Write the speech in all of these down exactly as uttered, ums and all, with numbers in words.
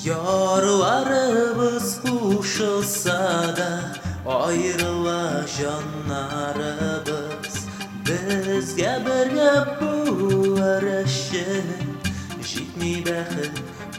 Yarlarımız kuşulsa da ayrıla canlarımız. Bizge birge bu arışın jitmi bəxit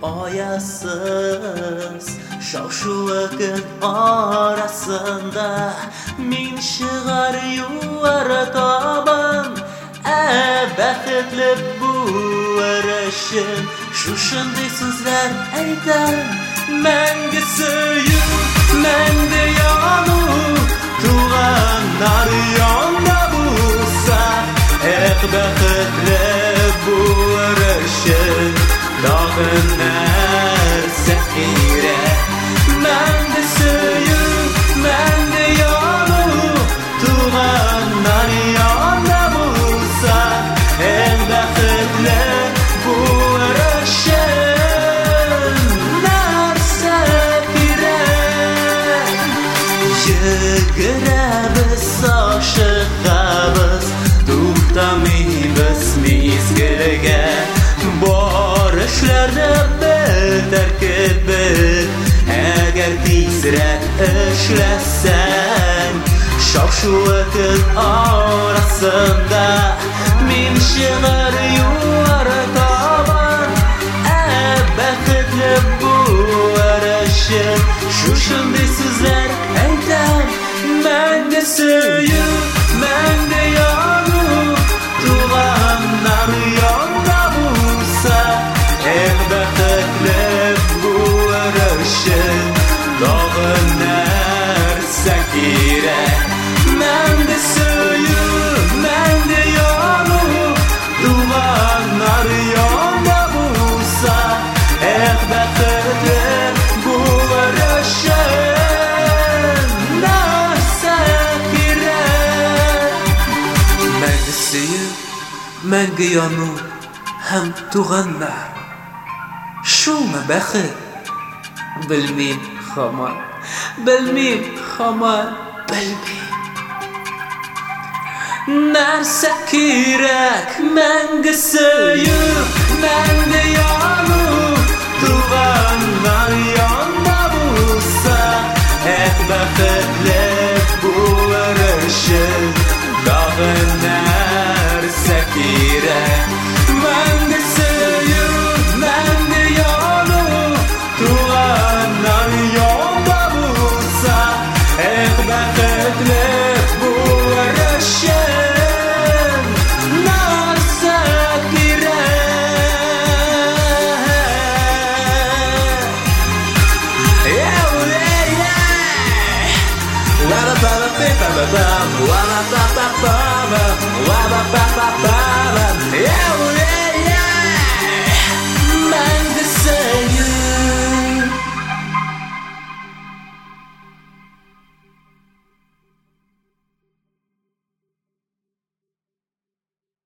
ayasız. Şavşulukın arasında min şığar yuvar taban. Ə bəxitli bu arışın şuşunday sözler eytem. Məngi söyüp, məndi yanıp tuğanlar yanda bulsa. Əq bəxitli bu arışın dağın nərsə irə. Məndi söyüp, məndi yanıp tuğanlar yanda bulsa. Əq bəxitli bu arışın nərsə irə. Yıgırəbiz aşıqabız, tutamıyız mizgilgə. Barışlarda biter kibir, əgər tizrək işləsən. Şavşulukın arasında min şığar yuvar taban. Ə bəxitli bu arışın şuşunday sözler eytem. Məndə söyüp, məndə yanıp tuğanlar yanda bulsa. Əq bəxitli bu arışın dağın nərsə irə. Məndə söyüp, məndə yanıp tuğanlar yanda bulsa. Əq bəxitli bu arışın nərsə irə. Məndə söyüp, məndə yanıp hem tuğanlar. Şulma bəxit bilmeyim xaman, bilmeyim xaman, bilmeyim. Nərsə kirək məngə söyüp, məndə yanıp tuğanlar yanda bulsa. Əq bəxitli bu arışın dağın nərsə kirək. Məndə söyüp, məndə yanıp tuğanlar yanda bulsa. Əq bəxitli bu arışın nərsə kirək. Yeah.